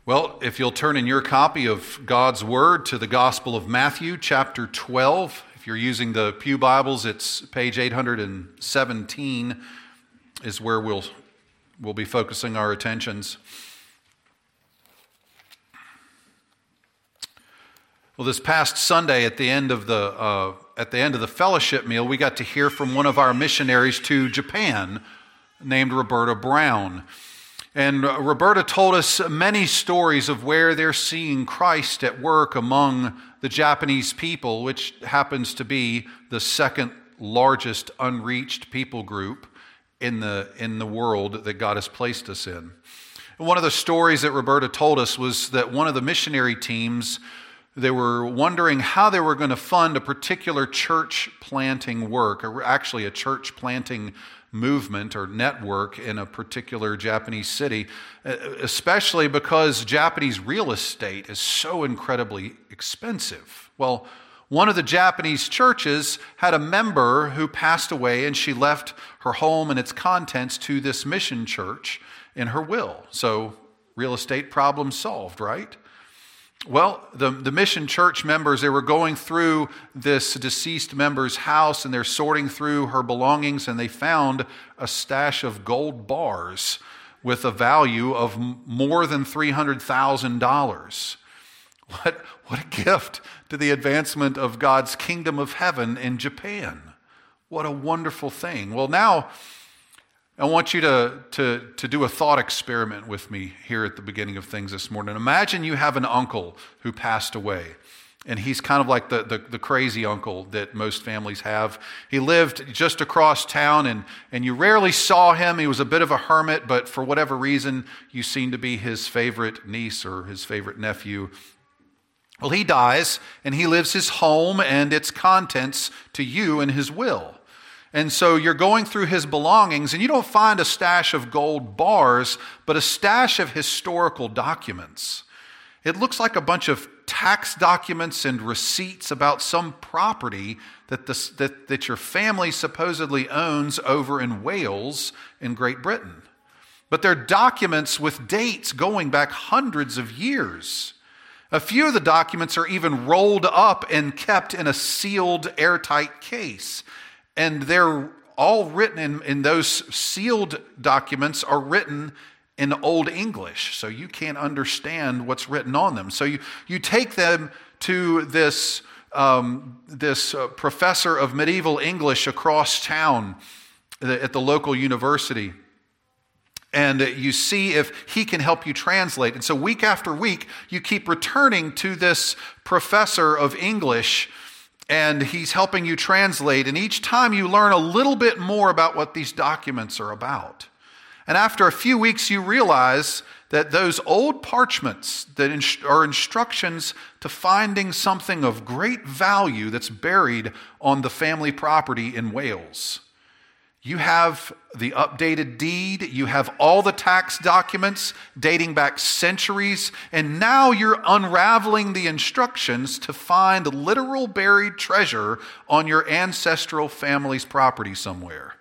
Well, if you'll turn in your copy of God's Word to the Gospel of Matthew, chapter 12. If you're using the Pew Bibles, it's page 817 is where we'll be focusing our attentions. Well, this past Sunday at the end of the fellowship meal, we got to hear from one of our missionaries to Japan named Roberta Brown. And Roberta told us many stories of where they're seeing Christ at work among the Japanese people, which happens to be the second largest unreached people group in the world that God has placed us in. And one of the stories that Roberta told us was that one of the missionary teams, they were wondering how they were going to fund a particular church planting work, or actually a church planting movement or network in a particular Japanese city, especially because Japanese real estate is so incredibly expensive. Well, one of the Japanese churches had a member who passed away, and she left her home and its contents to this mission church in her will. So, real estate problem solved, right? Well, the mission church members, they were going through this deceased member's house and they're sorting through her belongings, and they found a stash of gold bars with a value of more than $300,000. What a gift to the advancement of God's kingdom of heaven in Japan. What a wonderful thing. Well, now I want you to do a thought experiment with me here at the beginning of things this morning. Imagine you have an uncle who passed away, and he's kind of like the crazy uncle that most families have. He lived just across town, and you rarely saw him. He was a bit of a hermit, but for whatever reason, you seemed to be his favorite niece or his favorite nephew. Well, he dies, and he leaves his home and its contents to you in his will. And so you're going through his belongings, and you don't find a stash of gold bars, but a stash of historical documents. It looks like a bunch of tax documents and receipts about some property that your family supposedly owns over in Wales in Great Britain. But they're documents with dates going back hundreds of years. A few of the documents are even rolled up and kept in a sealed, airtight case. And they're all written in those sealed documents are written in Old English, so you can't understand what's written on them. So you take them to this professor of medieval English across town at the local university, and you see if he can help you translate. And so week after week, you keep returning to this professor of English, and he's helping you translate. And each time you learn a little bit more about what these documents are about. And after a few weeks, you realize that those old parchments that are instructions to finding something of great value that's buried on the family property in Wales. You have the updated deed, you have all the tax documents dating back centuries, and now you're unraveling the instructions to find literal buried treasure on your ancestral family's property somewhere.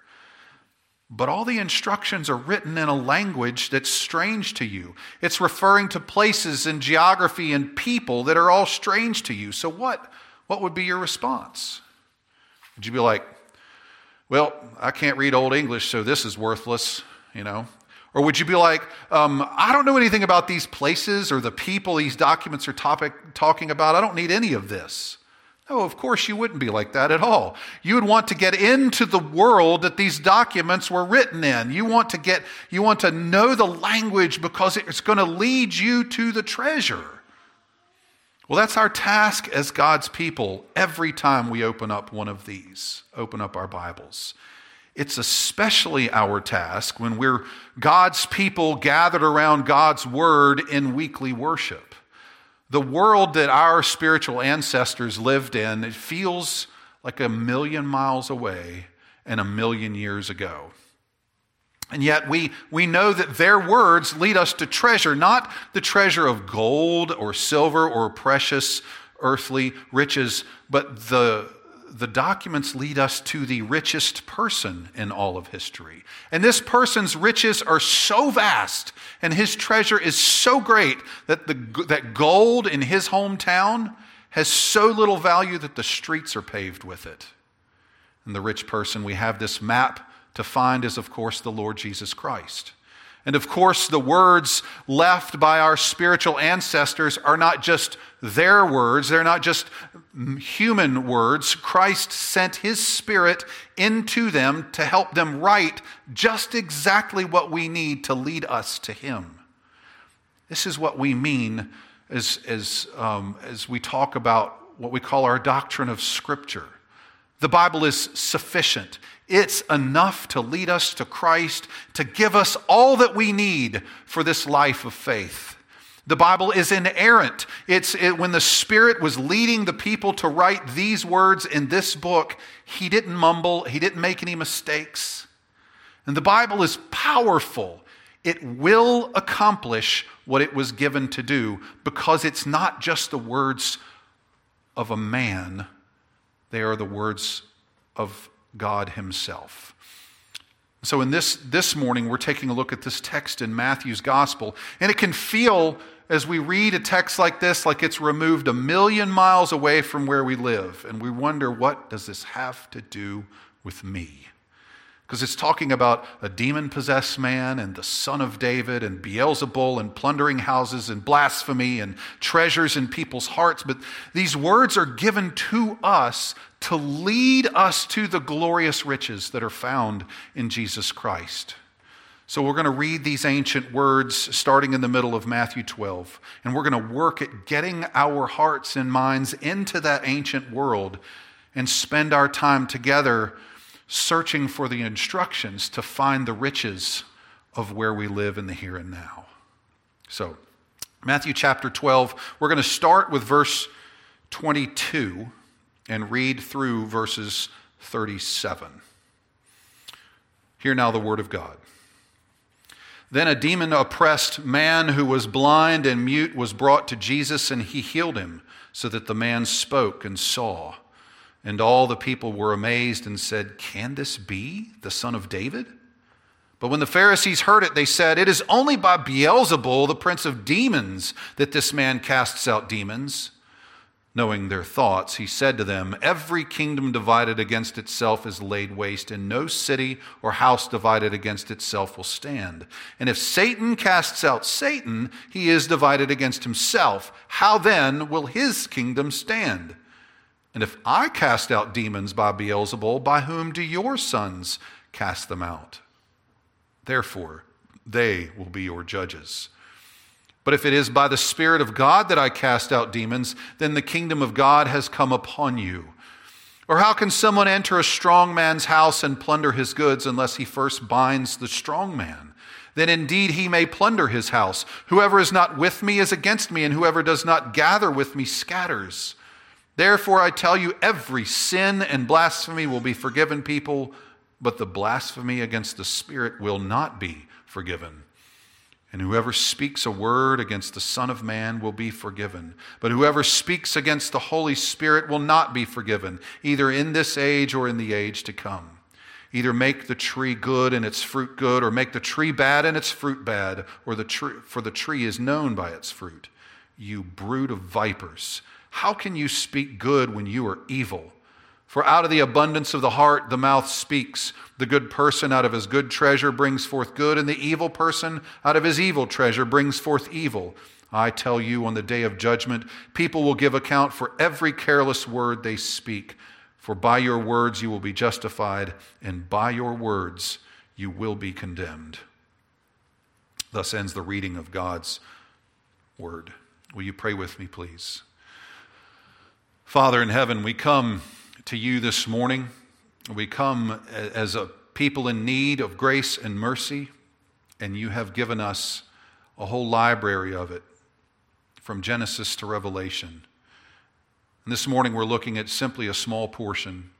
But all the instructions are written in a language that's strange to you. It's referring to places and geography and people that are all strange to you. So what would be your response? Would you be like, well, I can't read Old English, so this is worthless, Or would you be like, I don't know anything about these places or the people these documents are talking about. I don't need any of this. No, of course you wouldn't be like that at all. You would want to get into the world that these documents were written in. You want to know the language because it's going to lead you to the treasure. Well, that's our task as God's people every time we open up one of these, open up our Bibles. It's especially our task when we're God's people gathered around God's Word in weekly worship. The world that our spiritual ancestors lived in, it feels like 1,000,000 miles away and 1,000,000 years ago. And yet we know that their words lead us to treasure, not the treasure of gold or silver or precious earthly riches, but the the documents lead us to the richest person in all of history. And this person's riches are so vast and his treasure is so great that that gold in his hometown has so little value that the streets are paved with it. And the rich person we have this map to find is, of course, the Lord Jesus Christ. And of course, the words left by our spiritual ancestors are not just their words. They're not just human words. Christ sent his Spirit into them to help them write just exactly what we need to lead us to him. This is what we mean as we talk about what we call our doctrine of Scripture. The Bible is sufficient. It's enough to lead us to Christ, to give us all that we need for this life of faith. The Bible is inerrant. When the Spirit was leading the people to write these words in this book, he didn't mumble, he didn't make any mistakes. And the Bible is powerful. It will accomplish what it was given to do because it's not just the words of a man. They are the words of God himself. So in this morning, we're taking a look at this text in Matthew's gospel. And it can feel, as we read a text like this, like it's removed 1,000,000 miles away from where we live. And we wonder, what does this have to do with me? Because it's talking about a demon-possessed man and the son of David and Beelzebul and plundering houses and blasphemy and treasures in people's hearts. But these words are given to us to lead us to the glorious riches that are found in Jesus Christ. So we're going to read these ancient words starting in the middle of Matthew 12. And we're going to work at getting our hearts and minds into that ancient world and spend our time together searching for the instructions to find the riches of where we live in the here and now. So, Matthew chapter 12, we're going to start with verse 22 and read through verses 37. Hear now the word of God. Then a demon-oppressed man who was blind and mute was brought to Jesus, and he healed him, so that the man spoke and saw. And all the people were amazed and said, "Can this be the son of David?" But when the Pharisees heard it, they said, "It is only by Beelzebul, the prince of demons, that this man casts out demons." Knowing their thoughts, he said to them, "Every kingdom divided against itself is laid waste, and no city or house divided against itself will stand. And if Satan casts out Satan, he is divided against himself. How then will his kingdom stand? And if I cast out demons by Beelzebul, by whom do your sons cast them out? Therefore, they will be your judges. But if it is by the Spirit of God that I cast out demons, then the kingdom of God has come upon you. Or how can someone enter a strong man's house and plunder his goods unless he first binds the strong man? Then indeed he may plunder his house. Whoever is not with me is against me, and whoever does not gather with me scatters. Therefore, I tell you, every sin and blasphemy will be forgiven people, but the blasphemy against the Spirit will not be forgiven. And whoever speaks a word against the Son of Man will be forgiven. But whoever speaks against the Holy Spirit will not be forgiven, either in this age or in the age to come. Either make the tree good and its fruit good, or make the tree bad and its fruit bad, for the tree is known by its fruit. You brood of vipers, how can you speak good when you are evil? For out of the abundance of the heart the mouth speaks. The good person out of his good treasure brings forth good, and the evil person out of his evil treasure brings forth evil. I tell you, on the day of judgment, people will give account for every careless word they speak. For by your words you will be justified, and by your words you will be condemned. Thus ends the reading of God's word. Will you pray with me, please? Father in heaven, we come to you this morning. We come as a people in need of grace and mercy, and you have given us a whole library of it, from Genesis to Revelation. And this morning we're looking at simply a small portion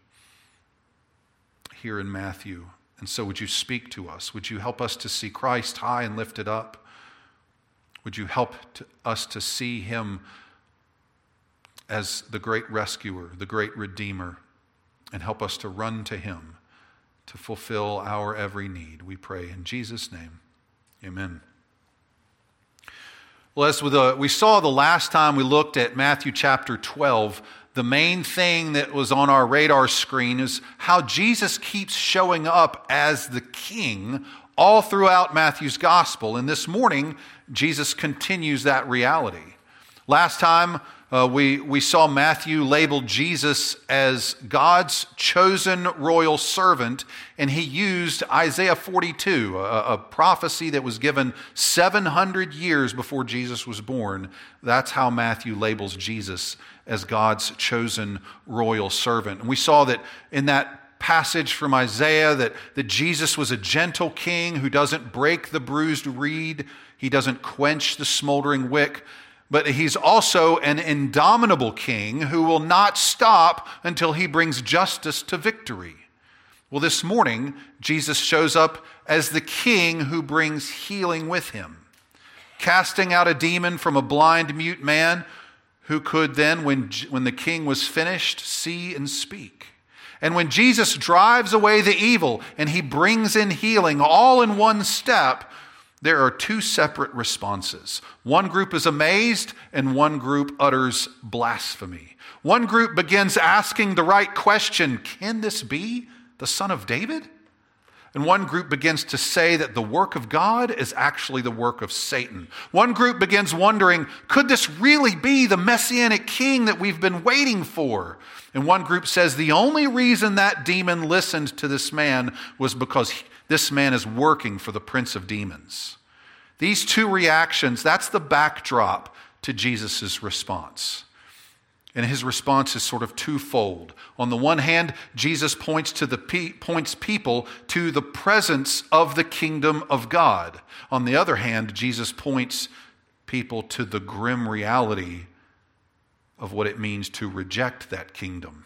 here in Matthew. And so would you speak to us? Would you help us to see Christ high and lifted up? Would you help us to see him as the great rescuer, the great redeemer, and help us to run to him to fulfill our every need. We pray in Jesus' name. Amen. Well, as we saw the last time we looked at Matthew chapter 12, the main thing that was on our radar screen is how Jesus keeps showing up as the king all throughout Matthew's gospel. And this morning, Jesus continues that reality. Last time, we saw Matthew label Jesus as God's chosen royal servant, and he used Isaiah 42, a prophecy that was given 700 years before Jesus was born. That's how Matthew labels Jesus as God's chosen royal servant. And we saw that in that passage from Isaiah that Jesus was a gentle king who doesn't break the bruised reed, he doesn't quench the smoldering wick, but he's also an indomitable king who will not stop until he brings justice to victory. Well, this morning, Jesus shows up as the king who brings healing with him, casting out a demon from a blind, mute man who could then, when the king was finished, see and speak. And when Jesus drives away the evil and he brings in healing all in one step, there are two separate responses. One group is amazed and one group utters blasphemy. One group begins asking the right question, can this be the Son of David? And one group begins to say that the work of God is actually the work of Satan. One group begins wondering, could this really be the Messianic king that we've been waiting for? And one group says the only reason that demon listened to this man was because this man is working for the prince of demons. These two reactions, that's the backdrop to Jesus' response. And his response is sort of twofold. On the one hand, Jesus points people to the presence of the kingdom of God. On the other hand, Jesus points people to the grim reality of what it means to reject that kingdom.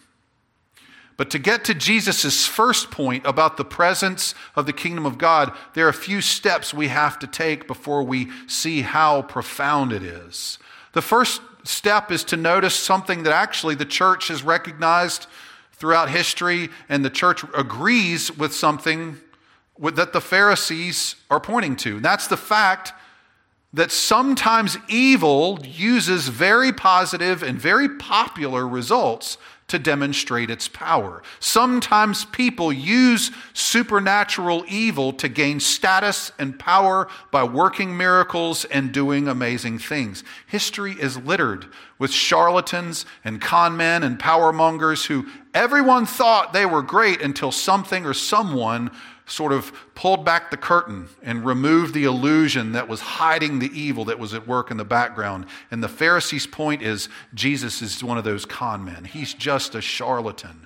But to get to Jesus' first point about the presence of the kingdom of God, there are a few steps we have to take before we see how profound it is. The first step is to notice something that actually the church has recognized throughout history, and the church agrees with something that the Pharisees are pointing to. And that's the fact that sometimes evil uses very positive and very popular results to demonstrate its power. Sometimes people use supernatural evil to gain status and power by working miracles and doing amazing things. History is littered with charlatans and con men and power mongers who everyone thought they were great until something or someone sort of pulled back the curtain and removed the illusion that was hiding the evil that was at work in the background. And the Pharisees' point is Jesus is one of those con men. He's just a charlatan.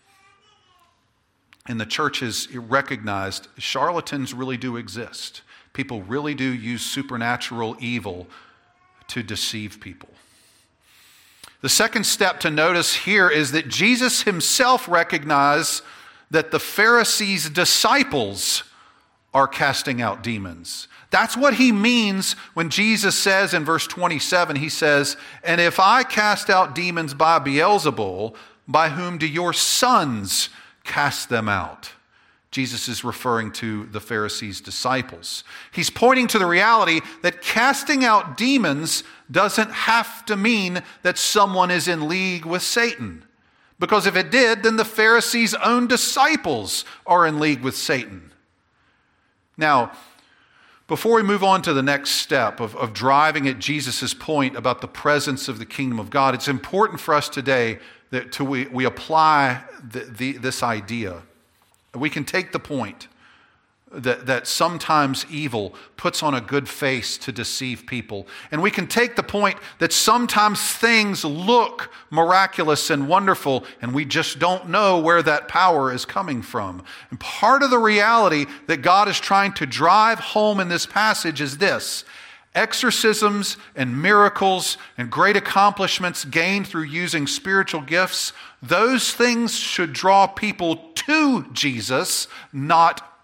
And the church has recognized charlatans really do exist. People really do use supernatural evil to deceive people. The second step to notice here is that Jesus himself recognized that the Pharisees' disciples are casting out demons. That's what he means when Jesus says in verse 27, he says, "And if I cast out demons by Beelzebul, by whom do your sons cast them out?" Jesus is referring to the Pharisees' disciples. He's pointing to the reality that casting out demons doesn't have to mean that someone is in league with Satan. Because if it did, then the Pharisees' own disciples are in league with Satan. Now, before we move on to the next step of driving at Jesus' point about the presence of the kingdom of God, it's important for us today that we apply this idea. We can take the point that sometimes evil puts on a good face to deceive people. And we can take the point that sometimes things look miraculous and wonderful, and we just don't know where that power is coming from. And part of the reality that God is trying to drive home in this passage is this: exorcisms and miracles and great accomplishments gained through using spiritual gifts, those things should draw people to Jesus, not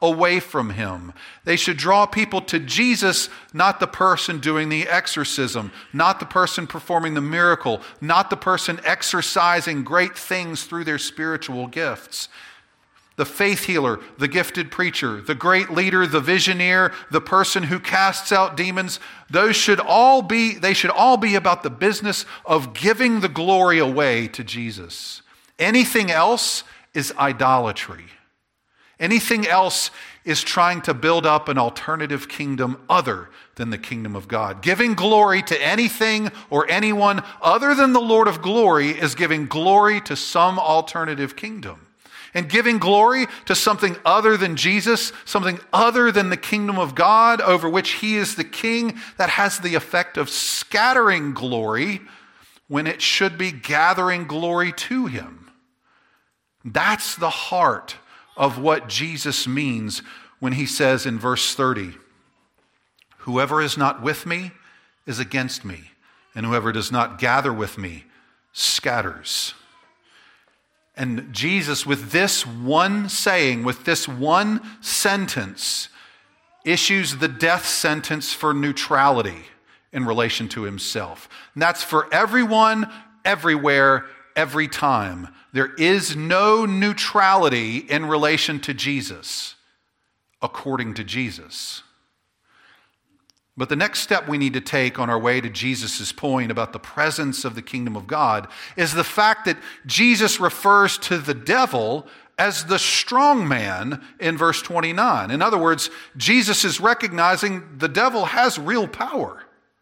away from him. They should draw people to Jesus, not the person doing the exorcism, not the person performing the miracle, not the person exercising great things through their spiritual gifts. The faith healer, the gifted preacher, the great leader, the visioneer, the person who casts out demons, they should all be about the business of giving the glory away to Jesus. Anything else is idolatry. Anything else is trying to build up an alternative kingdom other than the kingdom of God. Giving glory to anything or anyone other than the Lord of glory is giving glory to some alternative kingdom. And giving glory to something other than Jesus, something other than the kingdom of God over which he is the king, that has the effect of scattering glory when it should be gathering glory to him. That's the heart of what Jesus means when he says in verse 30, "Whoever is not with me is against me, and whoever does not gather with me scatters." And Jesus, with this one saying, with this one sentence, issues the death sentence for neutrality in relation to himself. And that's for everyone, everywhere, every time. There is no neutrality in relation to Jesus, according to Jesus. But the next step we need to take on our way to Jesus' point about the presence of the kingdom of God is the fact that Jesus refers to the devil as the strong man in verse 29. In other words, Jesus is recognizing the devil has real power.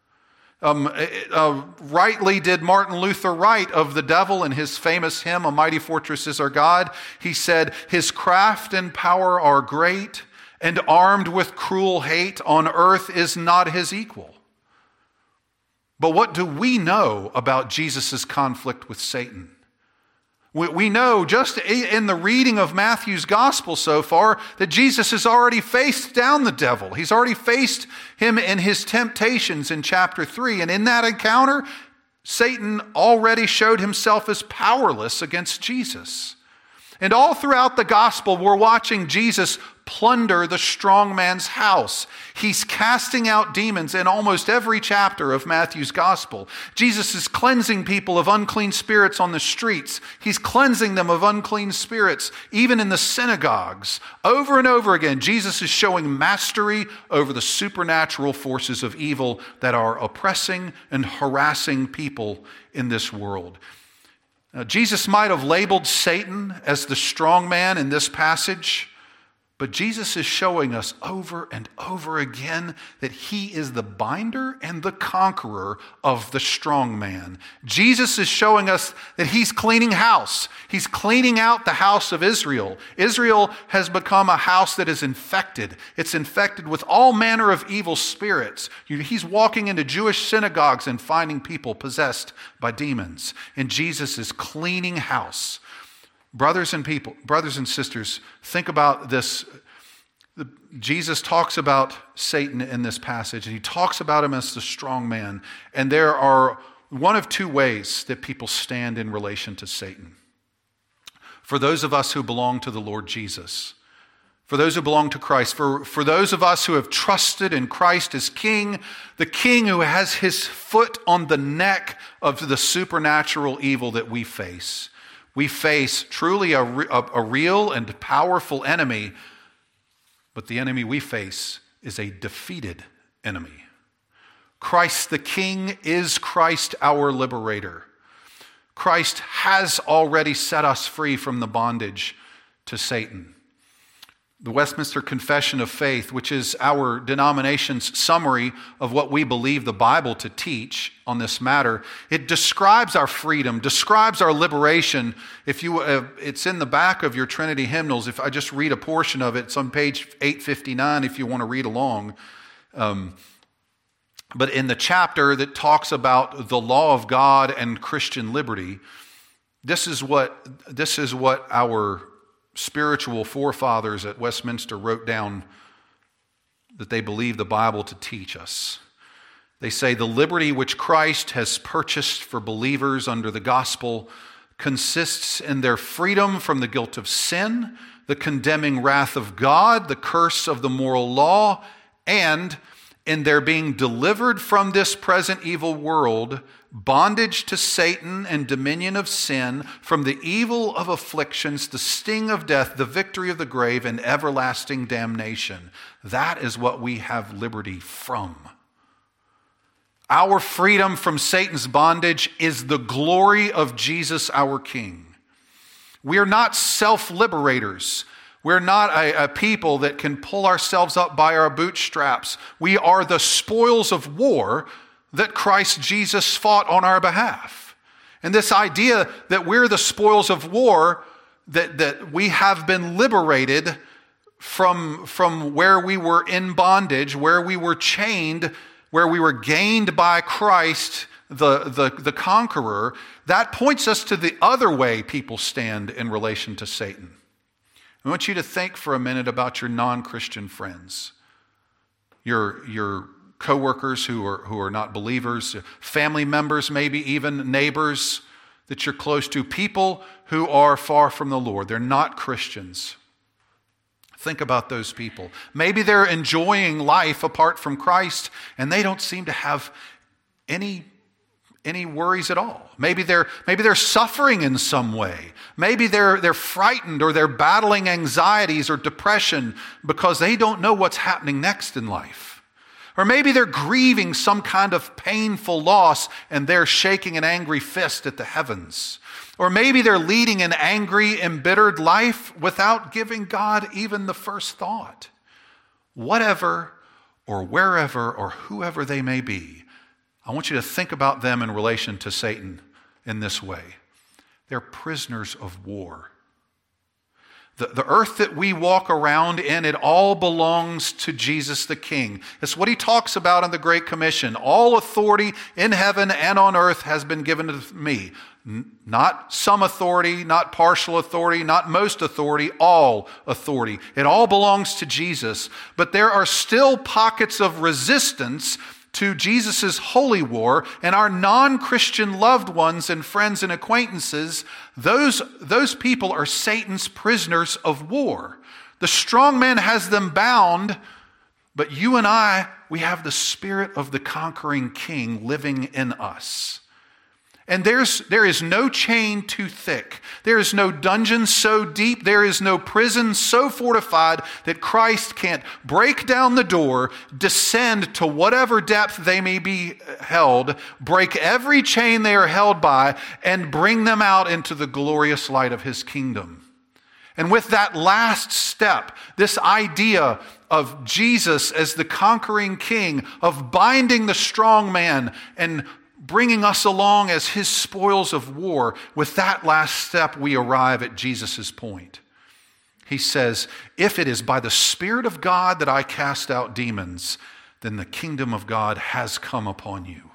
Rightly did Martin Luther write of the devil in his famous hymn, "A Mighty Fortress is Our God." He said, "His craft and power are great, and armed with cruel hate on earth is not his equal." But what do we know about Jesus' conflict with Satan? We know just in the reading of Matthew's gospel so far that Jesus has already faced down the devil. He's already faced him in his temptations in chapter 3. And in that encounter, Satan already showed himself as powerless against Jesus. And all throughout the gospel, we're watching Jesus plunder the strong man's house. He's casting out demons in almost every chapter of Matthew's gospel. Jesus is cleansing people of unclean spirits on the streets. He's cleansing them of unclean spirits, even in the synagogues. Over and over again, Jesus is showing mastery over the supernatural forces of evil that are oppressing and harassing people in this world. Now, Jesus might have labeled Satan as the strong man in this passage, but Jesus is showing us over and over again that he is the binder and the conqueror of the strong man. Jesus is showing us that he's cleaning house. He's cleaning out the house of Israel. Israel has become a house that is infected. It's infected with all manner of evil spirits. He's walking into Jewish synagogues and finding people possessed by demons. And Jesus is cleaning house. Brothers and sisters, think about this. Jesus talks about Satan in this passage, and he talks about him as the strong man. And there are one of two ways that people stand in relation to Satan. For those of us who belong to the Lord Jesus, for those who belong to Christ, for those of us who have trusted in Christ as King, the King who has his foot on the neck of the supernatural evil that we face. We face truly a real and powerful enemy, but the enemy we face is a defeated enemy. Christ the King is Christ our liberator. Christ has already set us free from the bondage to Satan. The Westminster Confession of Faith, which is our denomination's summary of what we believe the Bible to teach on this matter, it describes our freedom, describes our liberation. It's in the back of your Trinity hymnals. If I just read a portion of it, it's on page 859 if you want to read along. But in the chapter that talks about the law of God and Christian liberty, this is what our spiritual forefathers at Westminster wrote down that they believe the Bible to teach us. They say, "The liberty which Christ has purchased for believers under the gospel consists in their freedom from the guilt of sin, the condemning wrath of God, the curse of the moral law, and in their being delivered from this present evil world, bondage to Satan and dominion of sin, from the evil of afflictions, the sting of death, the victory of the grave, and everlasting damnation. That is what we have liberty from. Our freedom from Satan's bondage is the glory of Jesus our King. We are not self-liberators. We're not a people that can pull ourselves up by our bootstraps. We are the spoils of war that Christ Jesus fought on our behalf. And this idea that we're the spoils of war, that we have been liberated from where we were in bondage, where we were chained, where we were gained by Christ, the conqueror, that points us to the other way people stand in relation to Satan. I want you to think for a minute about your non-Christian friends, your coworkers who are not believers, family members, maybe even neighbors that you're close to, people who are far from the Lord. They're not Christians. Think about those people. Maybe they're enjoying life apart from Christ, and they don't seem to have any worries at all. Maybe they're suffering in some way. Maybe they're frightened, or they're battling anxieties or depression because they don't know what's happening next in life. Or maybe they're grieving some kind of painful loss and they're shaking an angry fist at the heavens. Or maybe they're leading an angry, embittered life without giving God even the first thought. Whatever or wherever or whoever they may be, I want you to think about them in relation to Satan in this way. They're prisoners of war. The earth that we walk around in, it all belongs to Jesus the King. It's what he talks about in the Great Commission. All authority in heaven and on earth has been given to me. Not some authority, not partial authority, not most authority, all authority. It all belongs to Jesus. But there are still pockets of resistance to Jesus' holy war, and our non-Christian loved ones and friends and acquaintances, those people are Satan's prisoners of war. The strong man has them bound, but you and I, we have the Spirit of the conquering King living in us. And there is no chain too thick. There is no dungeon so deep. There is no prison so fortified that Christ can't break down the door, descend to whatever depth they may be held, break every chain they are held by, and bring them out into the glorious light of his kingdom. And with that last step, this idea of Jesus as the conquering King, of binding the strong man and bringing us along as his spoils of war, with that last step we arrive at Jesus' point. He says, if it is by the Spirit of God that I cast out demons, then the kingdom of God has come upon you.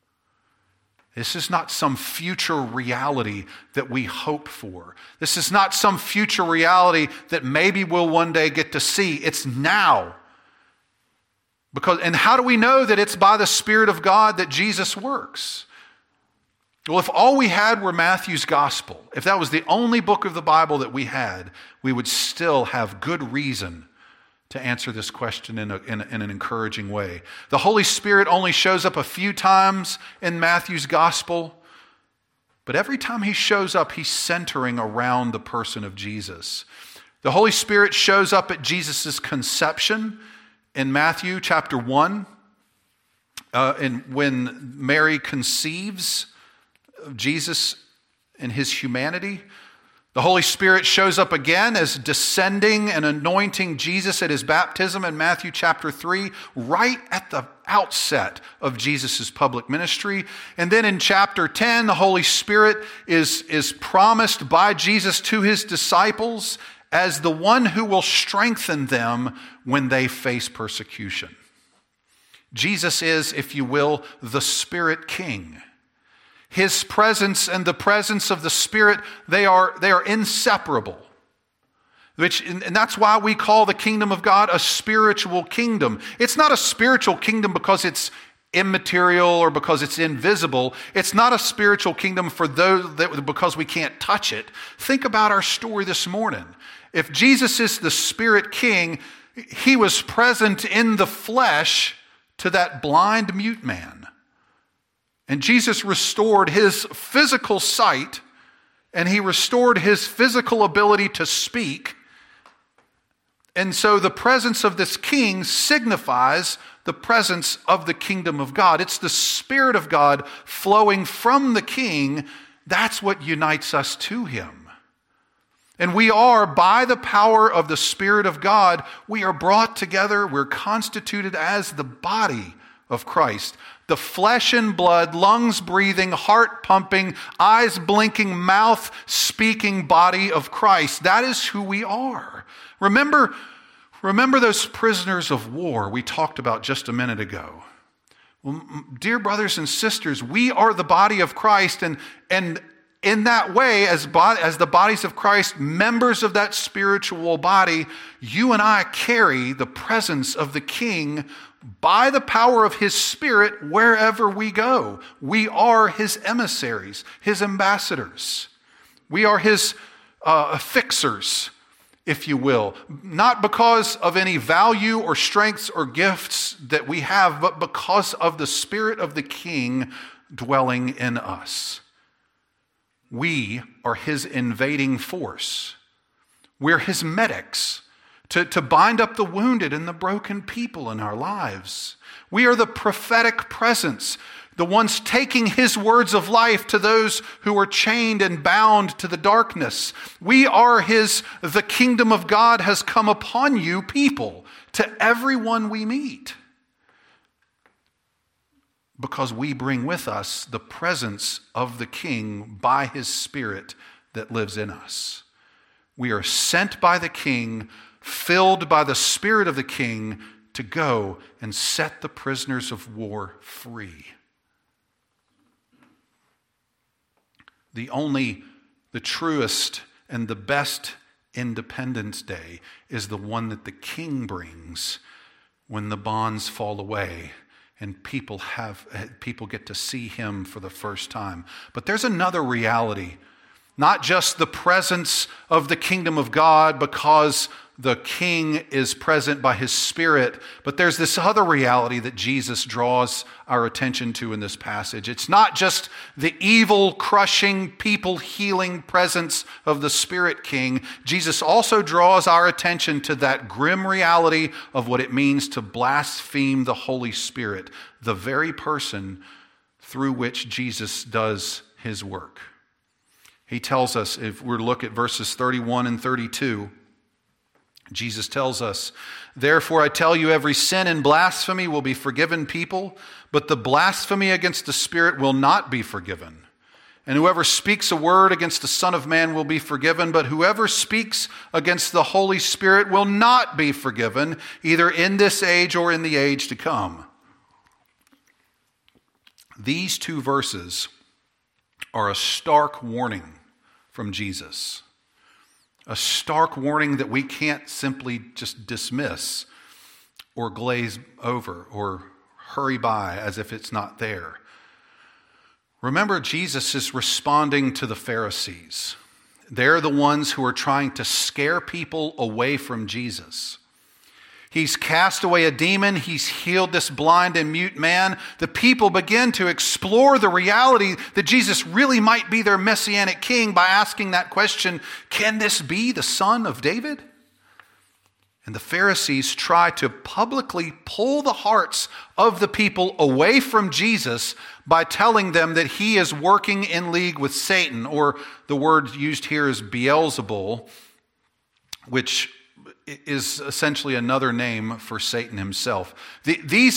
This is not some future reality that we hope for. This is not some future reality that maybe we'll one day get to see. It's now. And how do we know that it's by the Spirit of God that Jesus works? Well, if all we had were Matthew's gospel, if that was the only book of the Bible that we had, we would still have good reason to answer this question in an encouraging way. The Holy Spirit only shows up a few times in Matthew's gospel, but every time he shows up, he's centering around the person of Jesus. The Holy Spirit shows up at Jesus' conception in Matthew chapter 1, and when Mary conceives of Jesus in his humanity. The Holy Spirit shows up again as descending and anointing Jesus at his baptism in Matthew chapter 3, right at the outset of Jesus' public ministry. And then in chapter 10, the Holy Spirit is promised by Jesus to his disciples as the one who will strengthen them when they face persecution. Jesus is, if you will, the Spirit King. His presence and the presence of the Spirit, they are inseparable. And that's why we call the kingdom of God a spiritual kingdom. It's not a spiritual kingdom because it's immaterial or because it's invisible. It's not a spiritual kingdom for those that because we can't touch it. Think about our story this morning. If Jesus is the Spirit King, he was present in the flesh to that blind mute man. And Jesus restored his physical sight, and he restored his physical ability to speak. And so the presence of this king signifies the presence of the kingdom of God. It's the Spirit of God flowing from the king. That's what unites us to him. And we are, by the power of the Spirit of God, we are brought together, we're constituted as the body of Christ. The flesh and blood, lungs breathing, heart pumping, eyes blinking, mouth speaking body of Christ. That is who we are. Remember those prisoners of war we talked about just a minute ago. Well, dear brothers and sisters, we are the body of Christ, and in that way, as the bodies of Christ, members of that spiritual body, you and I carry the presence of the King by the power of his Spirit wherever we go. We are his emissaries, his ambassadors. We are his fixers, if you will, not because of any value or strengths or gifts that we have, but because of the Spirit of the King dwelling in us. We are his invading force. We're his medics to bind up the wounded and the broken people in our lives. We are the prophetic presence, the ones taking his words of life to those who are chained and bound to the darkness. We are the kingdom of God has come upon you people, to everyone we meet. Because we bring with us the presence of the King by his Spirit that lives in us. We are sent by the King, filled by the Spirit of the King, to go and set the prisoners of war free. The truest and the best Independence Day is the one that the King brings when the bonds fall away and people get to see him for the first time. But there's another reality, not just the presence of the kingdom of God because the King is present by his Spirit, but there's this other reality that Jesus draws our attention to in this passage. It's not just the evil, crushing, people-healing presence of the Spirit King. Jesus also draws our attention to that grim reality of what it means to blaspheme the Holy Spirit, the very person through which Jesus does his work. He tells us, if we look at verses 31 and 32, Jesus tells us, "Therefore I tell you, every sin and blasphemy will be forgiven people, but the blasphemy against the Spirit will not be forgiven. And whoever speaks a word against the Son of Man will be forgiven, but whoever speaks against the Holy Spirit will not be forgiven, either in this age or in the age to come." These two verses are a stark warning from Jesus. A stark warning that we can't simply just dismiss or glaze over or hurry by as if it's not there. Remember, Jesus is responding to the Pharisees. They're the ones who are trying to scare people away from Jesus. He's cast away a demon. He's healed this blind and mute man. The people begin to explore the reality that Jesus really might be their messianic king by asking that question, can this be the son of David? And the Pharisees try to publicly pull the hearts of the people away from Jesus by telling them that he is working in league with Satan, or the word used here is Beelzebul, which is essentially another name for Satan himself. These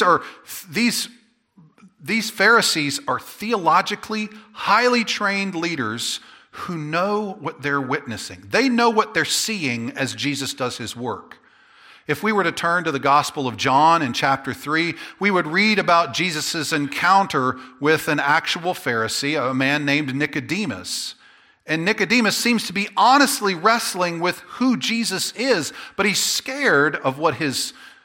Pharisees are theologically highly trained leaders who know what they're witnessing. They know what they're seeing as Jesus does his work. If we were to turn to the Gospel of John in chapter 3, we would read about Jesus' encounter with an actual Pharisee, a man named Nicodemus. And Nicodemus seems to be honestly wrestling with who Jesus is, but he's scared of what his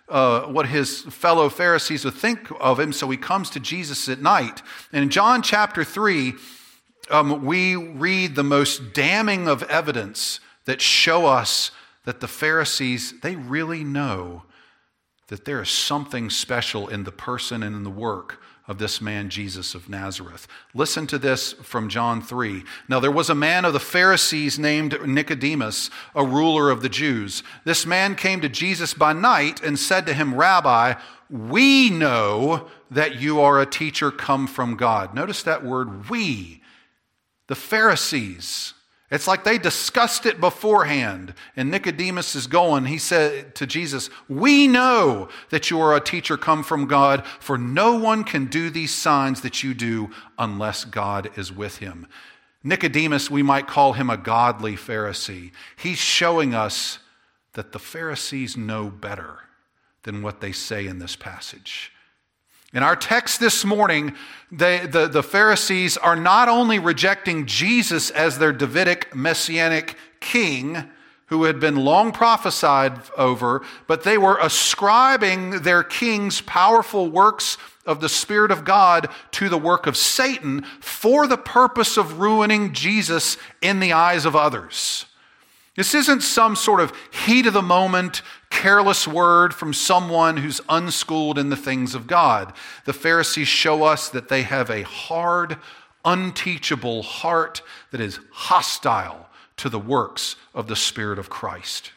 what his fellow Pharisees would think of him, so he comes to Jesus at night. And in John chapter 3, we read the most damning of evidence that show us that the Pharisees, they really know that there is something special in the person and in the work of this man Jesus of Nazareth. Listen to this from John 3. Now there was a man of the Pharisees named Nicodemus, a ruler of the Jews. This man came to Jesus by night and said to him, Rabbi, we know that you are a teacher come from God. Notice that word, we. The Pharisees. It's like they discussed it beforehand. And Nicodemus is going, he said to Jesus, we know that you are a teacher come from God, for no one can do these signs that you do unless God is with him. Nicodemus, we might call him a godly Pharisee. He's showing us that the Pharisees know better than what they say in this passage. In our text this morning, the Pharisees are not only rejecting Jesus as their Davidic messianic king, who had been long prophesied over, but they were ascribing their king's powerful works of the Spirit of God to the work of Satan for the purpose of ruining Jesus in the eyes of others. This isn't some sort of heat-of-the-moment, careless word from someone who's unschooled in the things of God. The Pharisees show us that they have a hard, unteachable heart that is hostile to the works of the Spirit of Christ.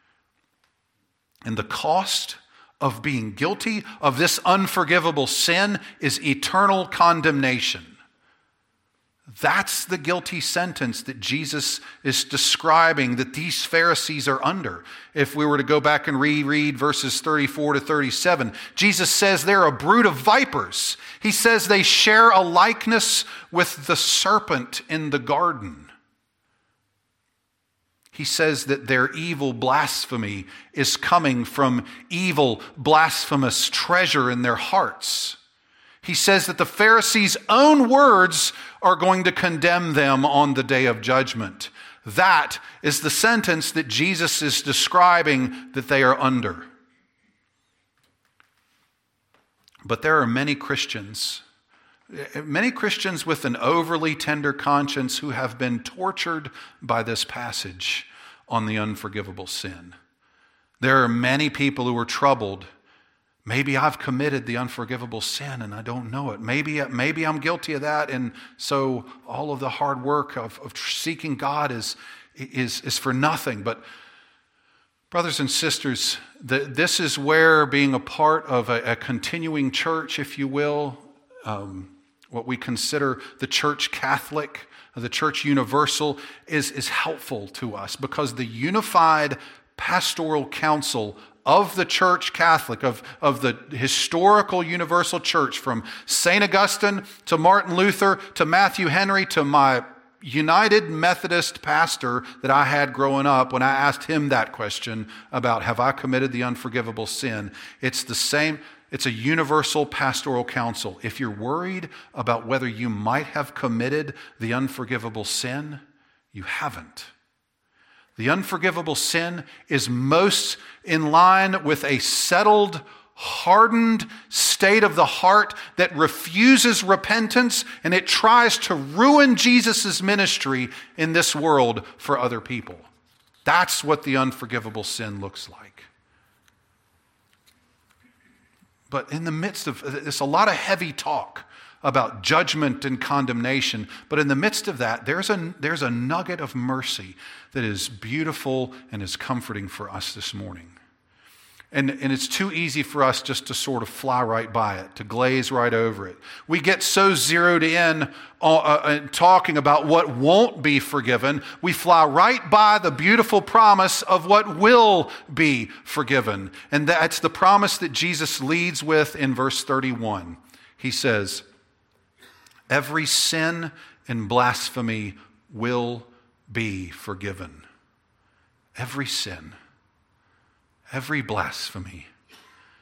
And the cost of being guilty of this unforgivable sin is eternal condemnation. That's the guilty sentence that Jesus is describing that these Pharisees are under. If we were to go back and reread verses 34 to 37, Jesus says they're a brood of vipers. He says they share a likeness with the serpent in the garden. He says that their evil blasphemy is coming from evil, blasphemous treasure in their hearts. He says that the Pharisees' own words are going to condemn them on the day of judgment. That is the sentence that Jesus is describing that they are under. But there are many Christians with an overly tender conscience who have been tortured by this passage on the unforgivable sin. There are many people who are troubled. Maybe I've committed the unforgivable sin and I don't know it. Maybe I'm guilty of that, and so all of the hard work of seeking God is for nothing. But brothers and sisters, this is where being a part of a continuing church, if you will, what we consider the Church Catholic, the Church Universal, is helpful to us, because the unified pastoral council of the Church Catholic, of the historical universal church, from St. Augustine to Martin Luther to Matthew Henry to my United Methodist pastor that I had growing up, when I asked him that question about, have I committed the unforgivable sin? It's the same. It's a universal pastoral council. If you're worried about whether you might have committed the unforgivable sin, you haven't. The unforgivable sin is most in line with a settled, hardened state of the heart that refuses repentance, and it tries to ruin Jesus' ministry in this world for other people. That's what the unforgivable sin looks like. But in the midst of this, a lot of heavy talk about judgment and condemnation. But in the midst of that, there's a nugget of mercy that is beautiful and is comforting for us this morning. And it's too easy for us just to sort of fly right by it, to glaze right over it. We get so zeroed in talking about what won't be forgiven, we fly right by the beautiful promise of what will be forgiven. And that's the promise that Jesus leads with in verse 31. He says, every sin and blasphemy will be forgiven. Every sin, every blasphemy,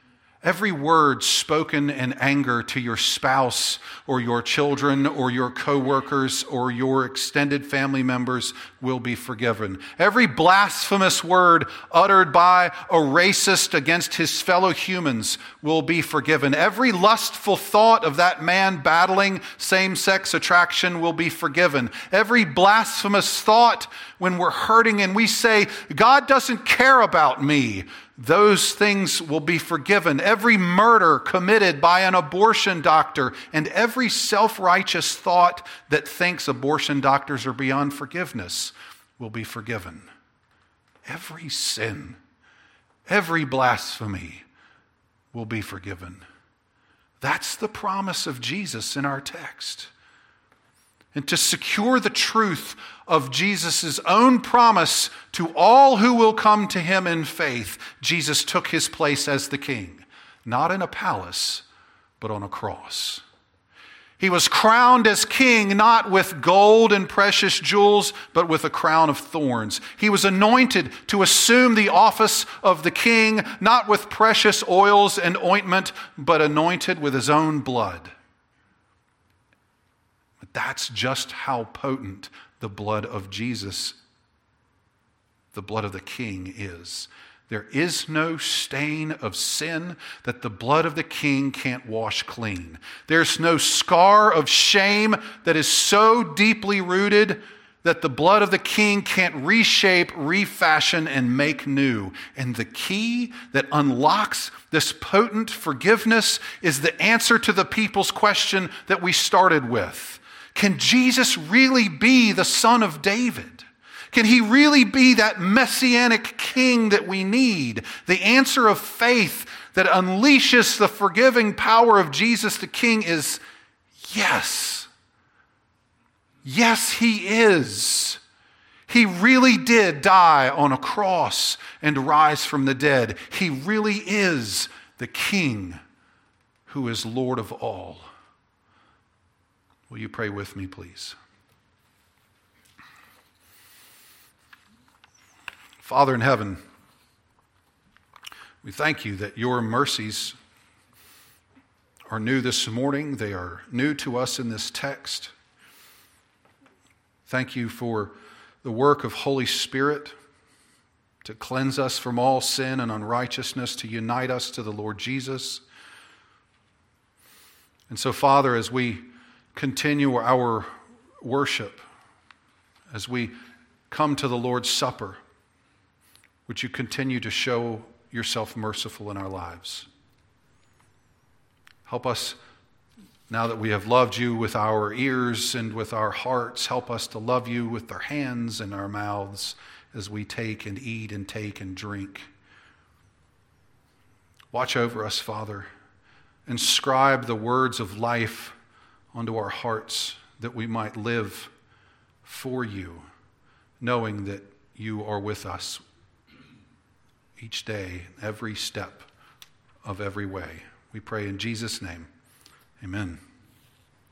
Every word spoken in anger to your spouse or your children or your co-workers or your extended family members will be forgiven. Every blasphemous word uttered by a racist against his fellow humans will be forgiven. Every lustful thought of that man battling same-sex attraction will be forgiven. Every blasphemous thought when we're hurting and we say, God doesn't care about me, those things will be forgiven. Every murder committed by an abortion doctor and every self-righteous thought that thinks abortion doctors are beyond forgiveness will be forgiven. Every sin, every blasphemy will be forgiven. That's the promise of Jesus in our text. And to secure the truth of Jesus' own promise to all who will come to him in faith, Jesus took his place as the king, not in a palace, but on a cross. He was crowned as king, not with gold and precious jewels, but with a crown of thorns. He was anointed to assume the office of the king, not with precious oils and ointment, but anointed with his own blood. That's just how potent the blood of Jesus, the blood of the King, is. There is no stain of sin that the blood of the King can't wash clean. There's no scar of shame that is so deeply rooted that the blood of the King can't reshape, refashion, and make new. And the key that unlocks this potent forgiveness is the answer to the people's question that we started with. Can Jesus really be the Son of David? Can he really be that messianic king that we need? The answer of faith that unleashes the forgiving power of Jesus the King is yes. Yes, he is. He really did die on a cross and rise from the dead. He really is the King who is Lord of all. Will you pray with me, please? Father in heaven, we thank you that your mercies are new this morning. They are new to us in this text. Thank you for the work of Holy Spirit to cleanse us from all sin and unrighteousness, to unite us to the Lord Jesus. And so, Father, as we continue our worship, as we come to the Lord's Supper, would you continue to show yourself merciful in our lives? Help us, now that we have loved you with our ears and with our hearts, help us to love you with our hands and our mouths as we take and eat and take and drink. Watch over us, Father. Inscribe the words of life onto our hearts that we might live for you, knowing that you are with us each day, every step of every way. We pray in Jesus' name. Amen.